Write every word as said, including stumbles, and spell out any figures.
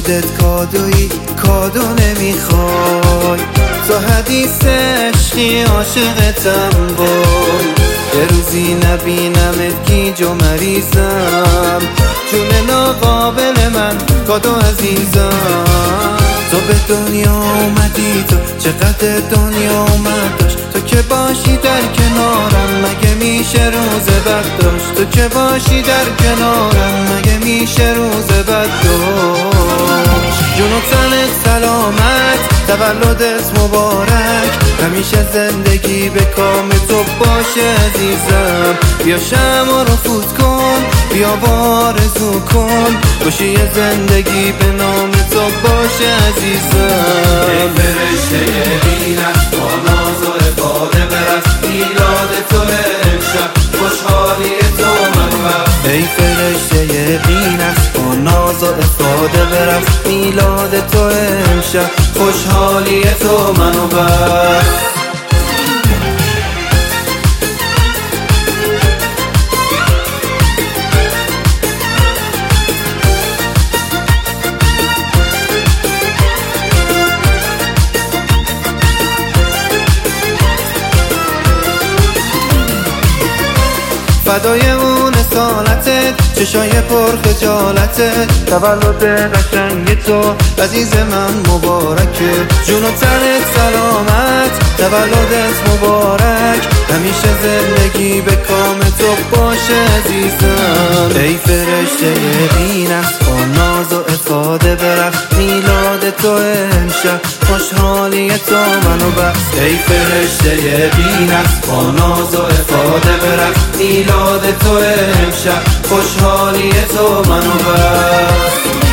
خودت کادویی کادو نمیخوای، تو حدیث عشقی عاشقتم وای. یه روزی نبینمت گیج و مریضم، جون ناقابل من کادو عزیزم. تو به دنیا اومدی، تو چقدر دنیا اومد داشت، تو که باشی در کنارم مگه میشه روز بد داشت، تو که باشی در کنارم مگه میشه روز بد داشت. جون و تنت سلامت، تولدت مبارک، همیشه زندگی به کام تو باشه عزیزم. بیا شمع رو فوت کن، بیا آرزو کن، باشی یه زندگی به نام تو باشه عزیزم. ای فرشته بینم با ناز و افاده برست، میلاد تو امشب خوشحالی تو منو بخش. ای فرشته بینست با ناز و افاده برفت، میلاد تو امشب خوشحالی تو منو بخش. فدای اون اصالتت، چشای پر خجالتت، تولد قشنگ تو عزیز من مبارکه. جون و تنت سلامت، تولدت مبارک، همیشه زندگی به کام تو باشه عزیزم. ای فرشته بینست با ناز و افاده برفت، میلاد تو امشب خوشحالی تو منو بخش. ای فرشته بینست با ناز و افاده برفت، میلاد تو امشب خوشحالی تو منو بخش.